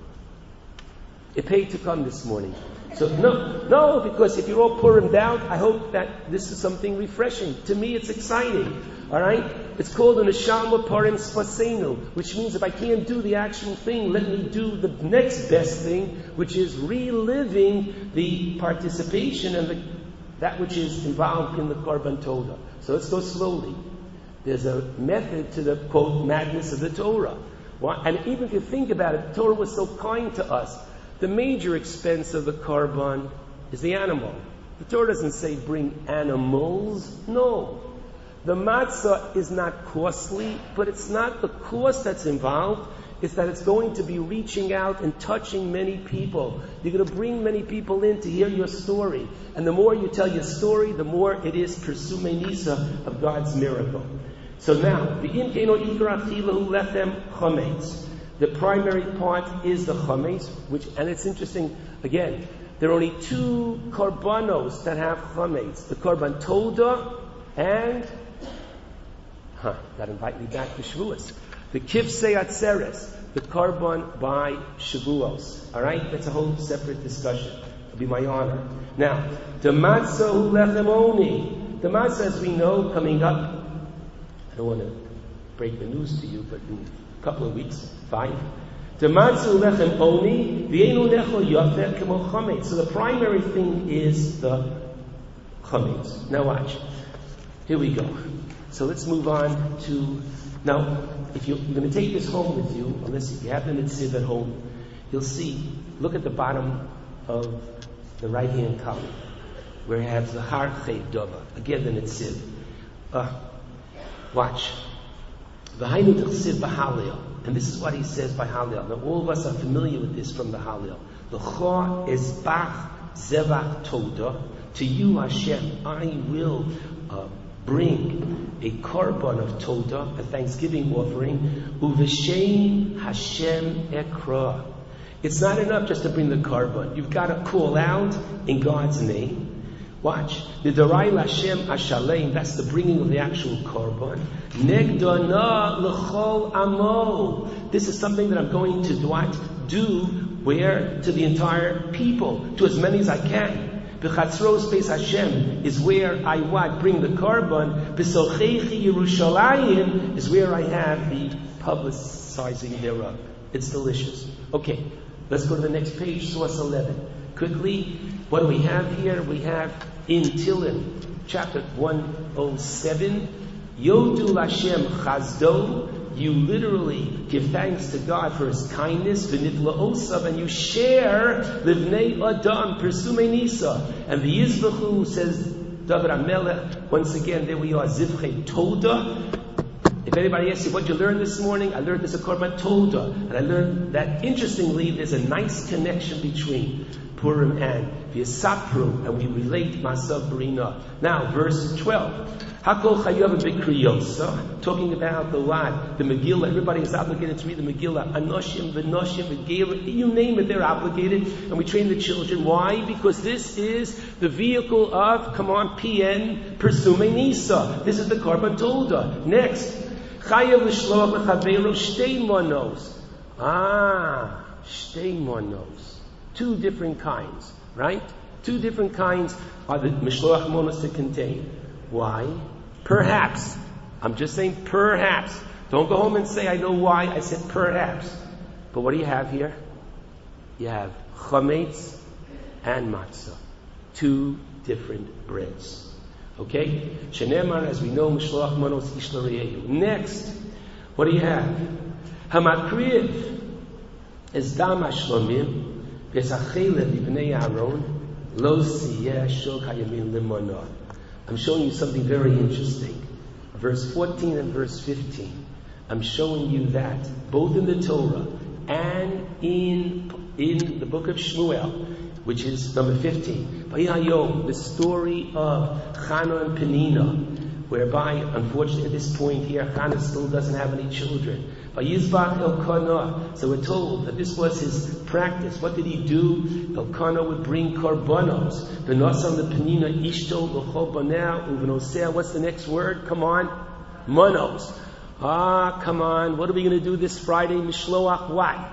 It paid to come this morning. So no, no, because if you're all Purim'd out, I hope that this is something refreshing. To me, it's exciting. All right? It's called an Neshama Purim Sfasenu, which means if I can't do the actual thing, let me do the next best thing, which is reliving the participation and the, that which is involved in the Korban Toda. So let's go slowly. There's a method to the, quote, madness of the Torah. And even if you think about it, the Torah was so kind to us. The major expense of the Korban is the animal. The Torah doesn't say bring animals. No. The matzah is not costly, but it's not the cost that's involved. It's that it's going to be reaching out and touching many people. You're going to bring many people in to hear your story. And the more you tell your story, the more it is Persume Nisa of God's miracle. So now, the The primary part is the chametz, which, and it's interesting, again, there are only two korbanos that have chametz. The korban toda and, huh, that invite me back to Shavuos. The kivsei atzeres, the korban by Shavuos. Alright, that's a whole separate discussion. It'll be my honor. Now, the matzah hu lechem oni. The matzah, as we know, coming up, I don't want to break the news to you, but in a couple of weeks, five. So the primary thing is the chametz. Now watch. Here we go. So let's move on to, now, if you're, you're going to take this home with you, unless you have the Netziv at home, you'll see, look at the bottom of the right-hand column, where it has the Har Chay Dova. Again, the Netziv. Uh, watch. V'hainu t'chsiv b'halil. And this is what he says by Halil. Now all of us are familiar with this from the Halil. L'cha esbach zevach toda. To you, Hashem, I will uh, bring a korban of toda, a thanksgiving offering. Uv'shem Hashem ekra. It's not enough just to bring the korban. You've got to call out in God's name. Watch. The Darai Lashem Ashalem, that's the bringing of the actual korban. Negdana l'chol amo. This is something that I'm going to what? Do where? To the entire people, to as many as I can. B'chatzros Beis Hashem is where I what? Bring the korban. B'sochechi Yerushalayim is where I have the publicizing thereof. It's delicious. Okay, let's go to the next page, source eleven. Quickly, what do we have here? We have in Tehillim, chapter one oh seven, Yodu Lashem Chazdo you literally give thanks to God for His kindness, v'nitla osav, and you share livnei adam, persume nisa. And the Yizbachu, says David HaMelech, once again, there we are, zivchei toda. If anybody asks you what you learned this morning, I learned this a Korban Toda. And I learned that, interestingly, there's a nice connection between Purim and V'yasapru, and we relate Masav Barina. Now, verse twelve. Hakol chayav b'kriyosa, talking about the what? The Megillah. Everybody is obligated to read the Megillah. Anoshim, v'noshim, v'gelim, you name it, they're obligated. And we train the children. Why? Because this is the vehicle of, come on, P N, Persume Nisa. This is the Korban Toda. Next. Chayav l'shloach l'chaveiro shtei monos. Ah, shtei monos. Two different kinds, right? Two different kinds are the mishloach monos to contain. Why? Perhaps. I'm just saying perhaps. Don't go home and say, I know why. I said perhaps. But what do you have here? You have chametz and matzah. Two different breads. Okay? Shenemar, as we know, mishloach monos ish l'reyehu. Next, what do you have? Hamakriv is dam hashlomim v'esachelev ibnei Aaron lo siyeh shok hayamin limonah. I'm showing you something very interesting. Verse fourteen and verse fifteen. I'm showing you that both in the Torah and in in the book of Shmuel, which is number fifteen. Vayayom, the story of Chana and Penina, whereby, unfortunately, at this point here, Chana still doesn't have any children. Vayizbach Elkanah. So we're told that this was his practice. What did he do? Elkanah would bring korbanos. V'nosam the Penina ishto l'chol baneh u'v'noseh. What's the next word? Come on. Monos. Ah, come on. What are we going to do this Friday? Mishloach what?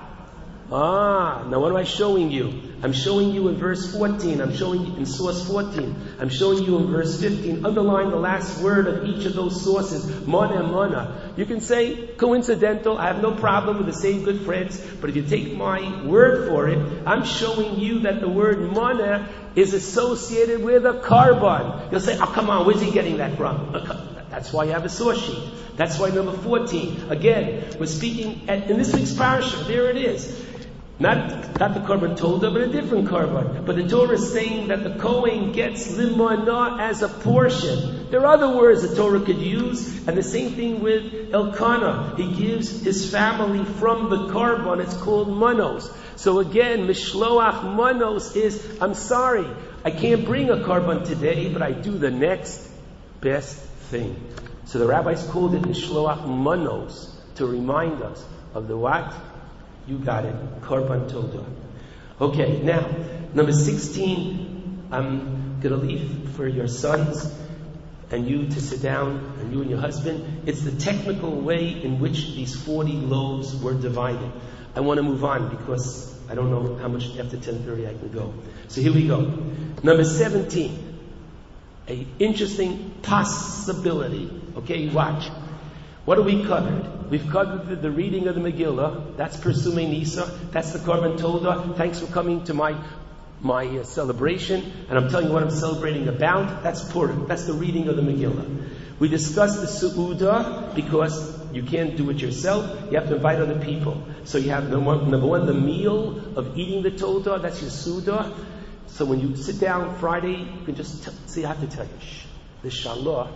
Ah, now what am I showing you? I'm showing you in verse fourteen. I'm showing you in source fourteen. I'm showing you in verse fifteen. Underline the last word of each of those sources. Mana, mana. You can say coincidental. I have no problem with the same good friends. But if you take my word for it, I'm showing you that the word mana is associated with a korban. You'll say, oh, come on, where's he getting that from? That's why you have a source sheet. That's why number fourteen. Again, we're speaking at, in this week's parasha. There it is. Not, not the Korban Toda, but a different Korban. But the Torah is saying that the Kohen gets limonah as a portion. There are other words the Torah could use, and the same thing with Elkanah. He gives his family from the Korban. It's called manos. So again, Mishloach manos is, I'm sorry, I can't bring a Korban today, but I do the next best thing. So the rabbis called it Mishloach manos to remind us of the what? You got it. Korban Toda. Okay, now, number sixteen, I'm going to leave for your sons and you to sit down, and you and your husband. It's the technical way in which these forty loaves were divided. I want to move on because I don't know how much after ten thirty I can go. So here we go. Number seventeen, a interesting possibility. Okay, watch. What have we covered? We've covered the, the reading of the Megillah. That's Persume Nisa. That's the Korban Toda. Thanks for coming to my my uh, celebration. And I'm telling you what I'm celebrating about. That's Purim. That's the reading of the Megillah. We discussed the Su'udah because you can't do it yourself. You have to invite other people. So you have number one, number one the meal of eating the Toda. That's your Su'udah. So when you sit down Friday, you can just t- see. I have to tell you, shh, the Shalah,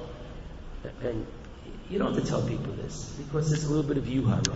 and you don't have to tell people this, because there's a little bit of yuhara.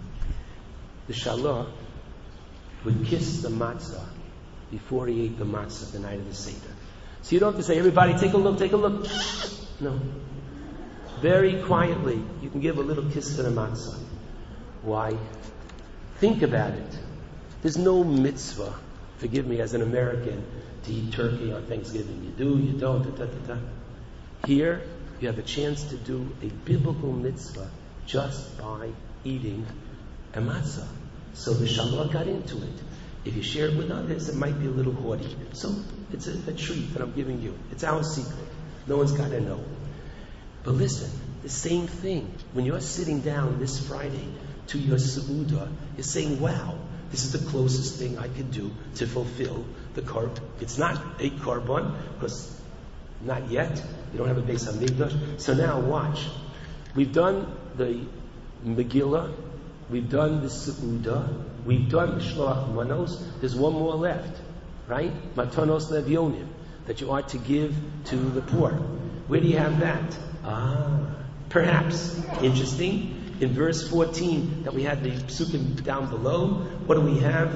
The Shalah would kiss the matzah before he ate the matzah the night of the Seder. So you don't have to say, everybody take a look, take a look. No. Very quietly, you can give a little kiss to the matzah. Why? Think about it. There's no mitzvah, forgive me as an American, to eat turkey on Thanksgiving. You do, you don't, da, da, da, da. Here, you have a chance to do a biblical mitzvah just by eating a matzah. So the Shalah got into it. If you share it with others, it might be a little haughty. So it's a, a treat that I'm giving you. It's our secret. No one's got to know. But listen, the same thing. When you're sitting down this Friday to your Su'udah, you're saying, wow, this is the closest thing I could do to fulfill the korban. It's not a korban, because not yet. You don't have a Beis HaMikdash. So now watch. We've done the Megillah, we've done the Seudah, we've done the Shloach Manos, there's one more left, right? Matanos Levionim, that you are to give to the poor. Where do you have that? Ah, perhaps, interesting, in verse fourteen, that we had the psukim down below, what do we have?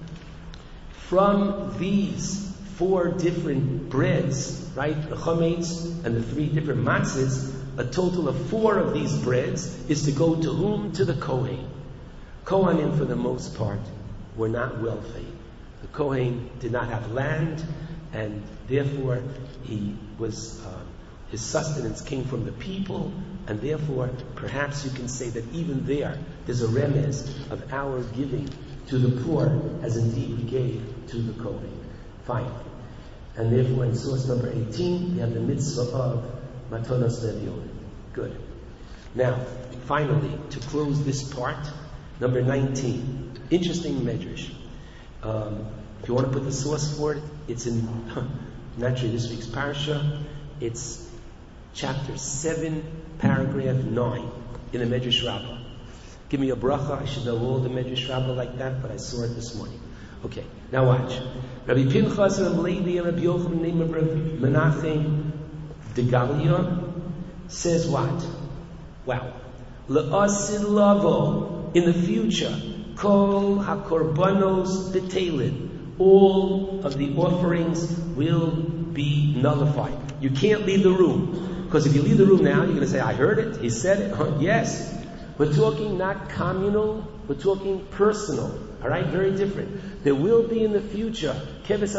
From these four different breads, right, the chametz and the three different matzahs, a total of four of these breads is to go to whom? To the Kohen. Kohanim, for the most part, were not wealthy. The Kohen did not have land, and therefore he was uh, his sustenance came from the people, and therefore perhaps you can say that even there there's a remez of our giving to the poor, as indeed we gave to the Kohen. Fine. And therefore in source number eighteen we have the mitzvah of Matanos Levionim. Good. Now, finally, to close this part, number nineteen. Interesting medrash. Um, if you want to put the source for it, it's in naturally this week's parasha. It's chapter seven, paragraph nine in the Medrash Rabbah. Give me a bracha. I should know all the Medrash Rabbah like that, but I saw it this morning. Okay, now watch. Rabbi Pinchas and Levi and Rabbi Yochanan name of Rabbi Menachem de Galia says what? Wow. Le'asid lavo, in the future, kol hakorbanos betelin, all of the offerings will be nullified. You can't leave the room, because if you leave the room now, you're going to say, I heard it, he said it. Huh? Yes. We're talking not communal, we're talking personal. Alright, very different. There will be in the future, every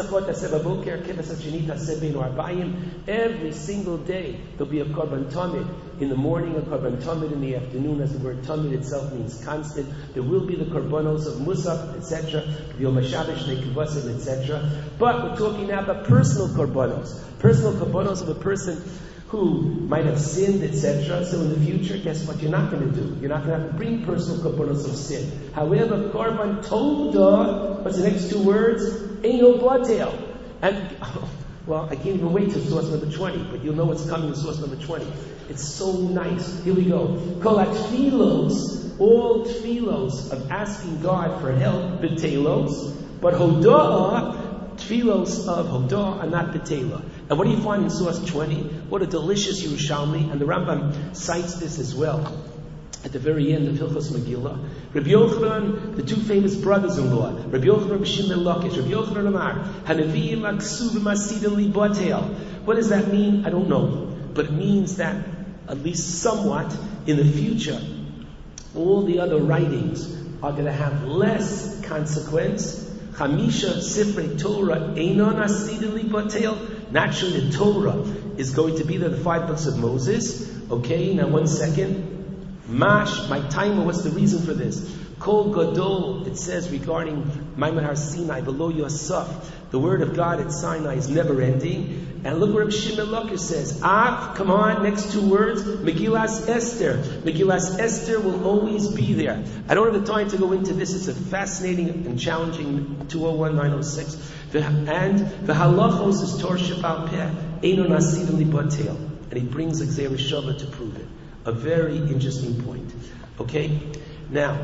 single day, there'll be a korban tamid. In the morning, a korban tamid. In the afternoon, as the word tamid itself means constant. There will be the korbanos of musaf, et cetera, Yom HaShabbat, et cetera. But we're talking now about personal korbanos. Personal korbanos of a person who might have sinned, et cetera. So in the future, guess what you're not going to do? You're not going to have to bring personal korbanos of sin. However, korban toda, what's the next two words? Eino batel. And, oh, well, I can't even wait till source number twenty, but you'll know what's coming in source number twenty. It's so nice. Here we go. Kol tfilos, all tfilos of asking God for help, betelos, but hoda'ah, tfilos of hoda'ah are not betela. And what do you find in source twenty? What a delicious Yerushalmi, and the Rambam cites this as well. At the very end of Hilchos Megillah, Rabbi Yochanan, the two famous brothers-in-law, Rabbi Yochanan and Shimon Lakish, Rabbi Yochanan Amar, Hanaviyim Aksuv Masidin Li Batel. What does that mean? I don't know. But it means that, at least somewhat, in the future, all the other writings are going to have less consequence. Chamisha Sifrei Torah Einon Asidin Li Batel. Naturally, the Torah is going to be there, the five books of Moses. Okay, now one second. Mash, my timer, what's the reason for this? Kol Gadol, it says regarding Maimon Har Sinai, below Yosef, the word of God at Sinai is never ending. And look what Reb Shimon Lakish says. Av, come on, next two words, Megillas Esther. Megillas Esther will always be there. I don't have the time to go into this. It's a fascinating and challenging two oh one nine oh six. And the halachos is Torah Shebal Peh, Eino Nasidim Li Batel. And he brings a Gzeir Shava to prove it. A very interesting point. Okay? Now,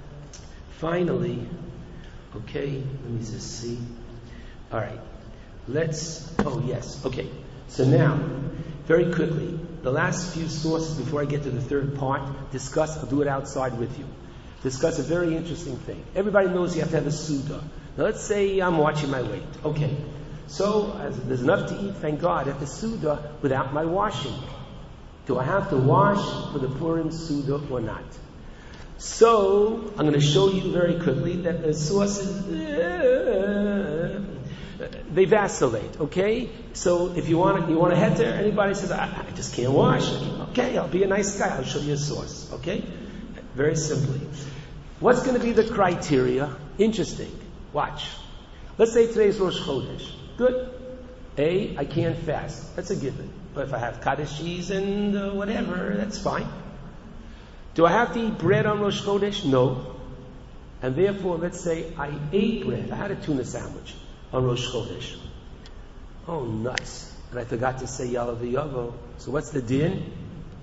finally, okay, let me just see. Alright. Let's, oh yes, okay. So now, very quickly, the last few sources before I get to the third part, discuss, I'll do it outside with you. Discuss a very interesting thing. Everybody knows you have to have a Suda. Now let's say I'm watching my weight. Okay. So, as there's enough to eat, thank God, I have the Suda without my washing. Do I have to wash for the Purim Suda or not? So, I'm going to show you very quickly that the sources, uh, they vacillate, okay? So, if you want to, you want to head there, anybody says, I, I just can't wash. Okay, I'll be a nice guy, I'll show you a source, okay? Very simply. What's going to be the criteria? Interesting. Watch. Let's say today's Rosh Chodesh. Good. A, I can't fast. That's a given. But if I have Kaddish cheese and uh, whatever, that's fine. Do I have to eat bread on Rosh Chodesh? No. And therefore, let's say I ate bread. I had a tuna sandwich on Rosh Chodesh. Oh, nuts. And I forgot to say Yalav Yavo. So what's the din?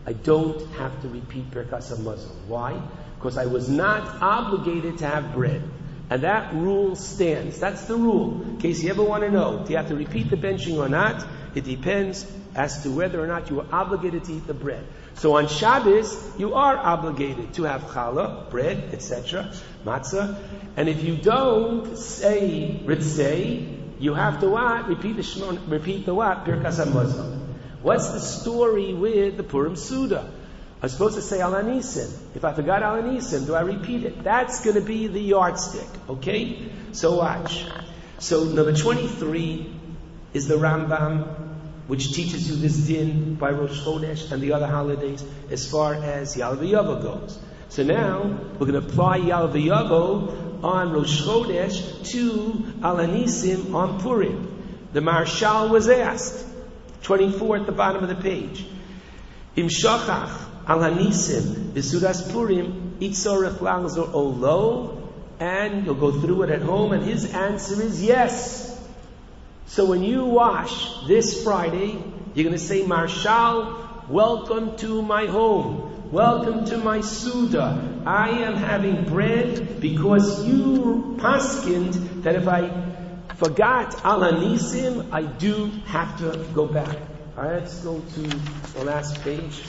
I don't have to repeat Birkas Hamazon. Why? Because I was not obligated to have bread. And that rule stands. That's the rule. In case you ever want to know, do you have to repeat the benching or not? It depends as to whether or not you are obligated to eat the bread. So on Shabbos, you are obligated to have challah, bread, et cetera, matzah. And if you don't say ritzei, you have to what? Repeat the shmon, repeat the what? Birkas Hamazon. What's the story with the Purim Suda? I'm supposed to say Al Hanisim. If I forgot Al Hanisim, do I repeat it? That's going to be the yardstick, okay? So watch. So number twenty-three is the Rambam, which teaches you this din by Rosh Chodesh and the other holidays as far as Ya'aleh V'Yavo goes. So now we're going to apply Ya'aleh V'Yavo on Rosh Chodesh to Al Hanisim on Purim. The Marshal was asked, twenty-four at the bottom of the page, Im Shachach Al Hanisim B'Sudas Purim Itzorech Lachzor Olo, and you'll go through it at home, and his answer is yes. So when you wash this Friday, you're going to say, Marshal, welcome to my home. Welcome to my Suda. I am having bread because you paskind that if I forgot Al Hanisim, I do have to go back. All right, let's go to the last page.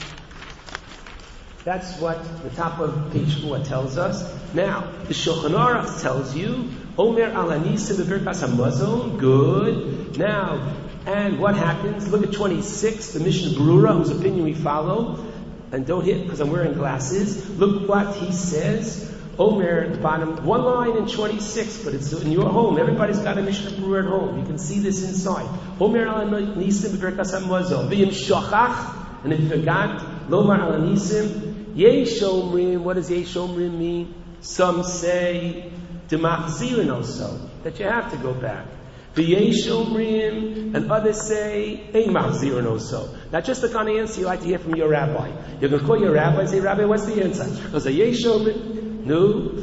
That's what the top of page four tells us. Now, the Shulchan Aruch tells you, Omer Al Hanisim B'Birkas Hamazon. Good. Now, and what happens? Look at twenty-six, the Mishnah Berurah, whose opinion we follow. And don't hit because I'm wearing glasses. Look what he says. Omer at the bottom, one line in twenty-six, but it's in your home. Everybody's got a Mishnah Berurah at home. You can see this inside. Omer Al Hanisim B'Birkas Hamazon. V'im shochach, and if you forgot, Lomar Al Hanisim. Yesh Omrim, what does Yesh Omrim mean? Some say Demachzirin also, that you have to go back. The Yesh Omrim, and others say Ein Machzirin also. Not just the kind of answer you like to hear from your rabbi. You're going to call your rabbi and say, Rabbi, what's the answer? Because a Yesh Omrim, no,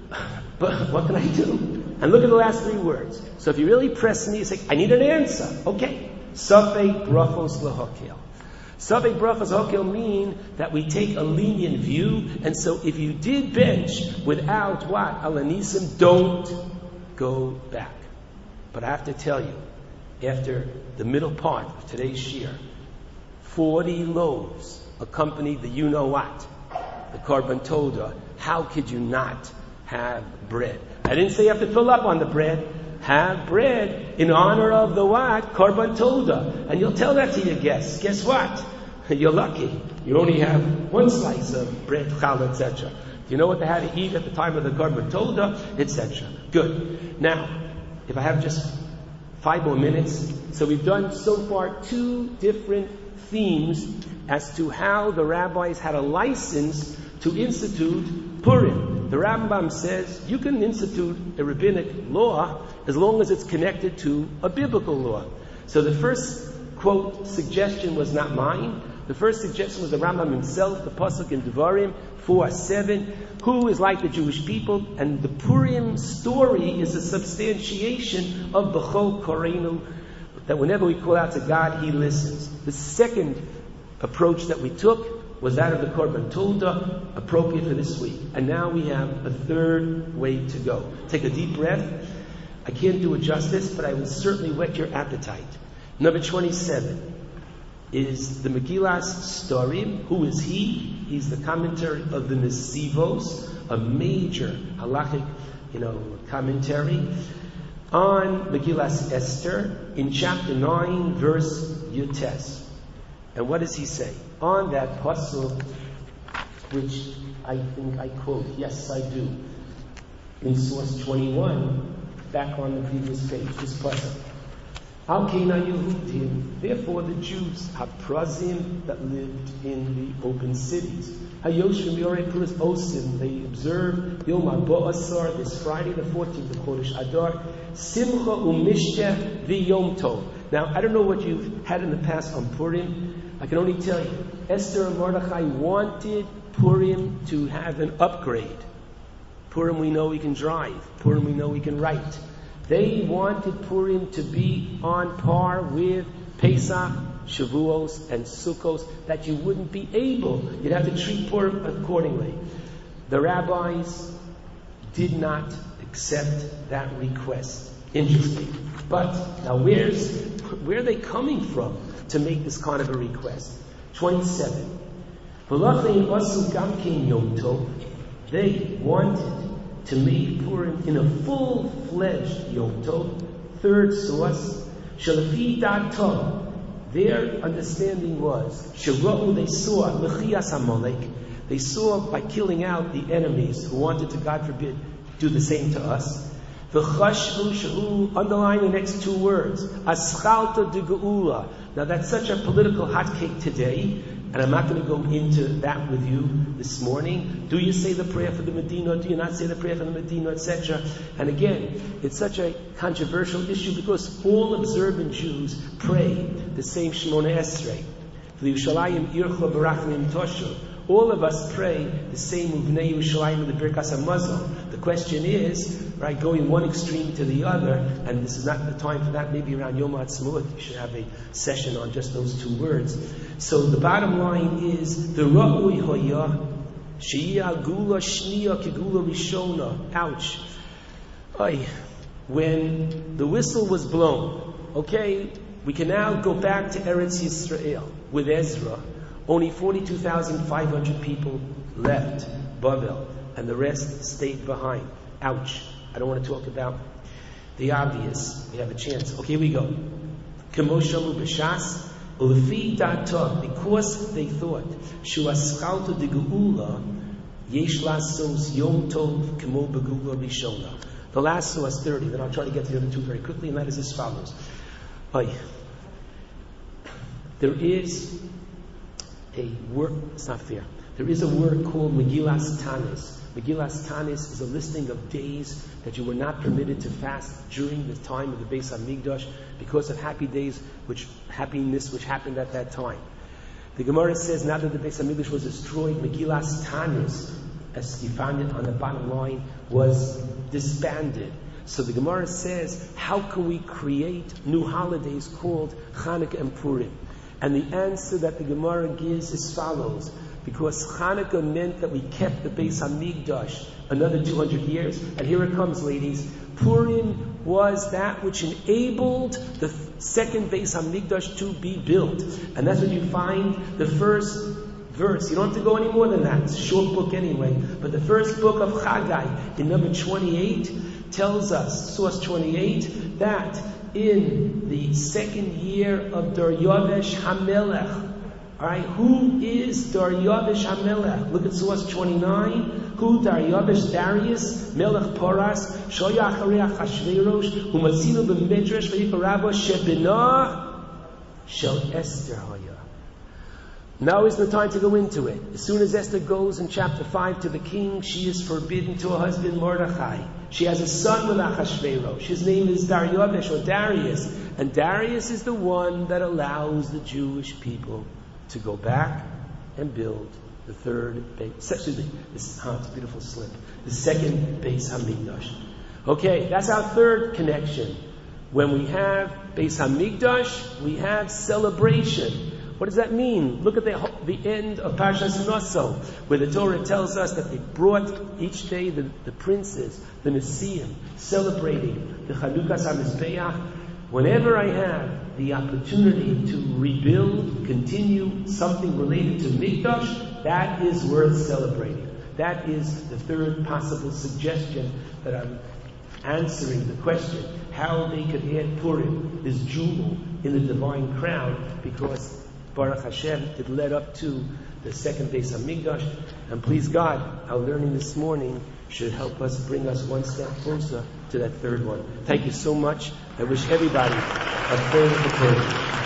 but what can I do? And look at the last three words. So if you really press me, you say, I need an answer. Okay. Safek brachos lahakel. Savek brachas hokel mean that we take a lenient view, and so if you did bench without what? Al Hanisim, don't go back. But I have to tell you, after the middle part of today's shir, forty loaves accompanied the you-know-what, the Korban Todah. How could you not have bread? I didn't say you have to fill up on the bread. Have bread in honor of the what? Korban Todah. And you'll tell that to your guests. Guess what? You're lucky. You only have one slice of bread, challah, et cetera. Do you know what they had to eat at the time of the Korban Todah, et cetera? Good. Now, if I have just five more minutes, so we've done so far two different themes as to how the rabbis had a license to institute Purim. The Rambam says you can institute a rabbinic law as long as it's connected to a biblical law. So the first, quote, suggestion was not mine. The first suggestion was the Rambam himself, the Pasuk in Devarim four seven, who is like the Jewish people, and the Purim story is a substantiation of the B'chol Koreinu, that whenever we call out to God, He listens. The second approach that we took was that of the Korban Todah, appropriate for this week. And now we have a third way to go. Take a deep breath. I can't do it justice, but I will certainly whet your appetite. Number twenty-seven is the Megillas Storim. Who is he? He's the commentary of the Nesivos, a major halachic, you know, commentary on Megillas Esther in chapter nine, verse Yutes. And what does he say? On that pasuk, which I think I quote, yes I do, in source twenty-one, back on the previous page, this pasuk. Al Kena Yehudim, therefore the Jews, Haprazim, that lived in the open cities. Hayoshim Yorei Puris Osim, they observed Yom HaBo'asar, this Friday, the fourteenth of Chodesh Adar, Simcha Umishte V'Yom Tov. Now, I don't know what you've had in the past on Purim. I can only tell you, Esther and Mordechai wanted Purim to have an upgrade. Purim we know we can drive. Purim we know we can write. They wanted Purim to be on par with Pesach, Shavuos, and Sukkos, that you wouldn't be able. You'd have to treat Purim accordingly. The rabbis did not accept that request. Interesting. But now where's where are they coming from to make this kind of a request? twenty-seven. They wanted to make Purim in a full-fledged Yom Tov, third source. Shalafi Dato. Their understanding was, Shira'u, they saw Mechias Amalek. They saw by killing out the enemies who wanted to, God forbid, do the same to us. V'chashvu shehu, underline the next two words, Aschalta de Geula. Now that's such a political hotcake today, and I'm not going to go into that with you this morning. Do you say the prayer for the Medina? Do you not say the prayer for the Medina, et cetera? And again, it's such a controversial issue because all observant Jews pray the same Shemona Esrei. V'Yushalayim ircha barachim toshu. All of us pray the same Uvnei Yerushalayim with the Birkas HaMazon. The question is, right, going one extreme to the other, and this is not the time for that, maybe around Yom HaAtzmaut, you should have a session on just those two words. So the bottom line is, the Ra'ui Hoya, Shiyah Gula Shniya Kigula Rishona. Ouch. Oy. When the whistle was blown, okay, we can now go back to Eretz Yisrael with Ezra. Only forty-two thousand five hundred people left Babel, and the rest stayed behind. Ouch. I don't want to talk about the obvious. We have a chance. Okay, here we go. Kemoshalu b'shas, ulefi data, because they thought, shu aschalta de geula, yesh lasos yom tov kemo begula rishona. The last source, thirty, then I'll try to get to the other two very quickly, and that is as follows. Oy. There is a word, it's not fair. There is a word called Megillas Tanis. Megillas Tanis is a listing of days that you were not permitted to fast during the time of the Beis HaMikdash because of happy days, which happiness which happened at that time. The Gemara says now that the Beis HaMikdash was destroyed, Megillas Tanis, as you found it on the bottom line, was disbanded. So the Gemara says, how can we create new holidays called Chanukah and Purim? And the answer that the Gemara gives is follows. Because Chanukah meant that we kept the Beis HaMikdash another two hundred years. And here it comes, ladies. Purim was that which enabled the second Beis HaMikdash to be built. And that's what you find the first verse. You don't have to go any more than that. It's a short book anyway. But the first book of Chagai, in number twenty-eight, tells us, source twenty-eight, that in the second year of Daryavesh HaMelech. Alright, who is Daryavesh HaMelech? Look at source twenty-nine. Who Daryavesh Darius, Melech Poras, Shoya Acharei Achashverosh, Umatzinu b'Midrash v'Yikarabah Shebinah Shel Esther Haya. Now is the time to go into it. As soon as Esther goes in chapter five to the king, she is forbidden to her husband Mordechai. She has a son with Achashverosh. His name is Daryavesh or Darius. And Darius is the one that allows the Jewish people to go back and build the third Beis. Excuse me. This, huh, it's a beautiful slip. The second Beis HaMikdash. Okay, that's our third connection. When we have Beis HaMikdash, we have celebration. What does that mean? Look at the, the end of Parshas Naso, where the Torah tells us that they brought each day the, the princes, the Nesiim, celebrating the Chanukas HaMizbeach. Whenever I have the opportunity to rebuild, continue something related to Mikdash, that is worth celebrating. That is the third possible suggestion that I'm answering the question, how they could add Purim, this jewel in the divine crown, because Baruch Hashem, it led up to the second Beis HaMikdash. And please God, our learning this morning should help us, bring us one step closer to that third one. Thank you so much. I wish everybody a full Purim.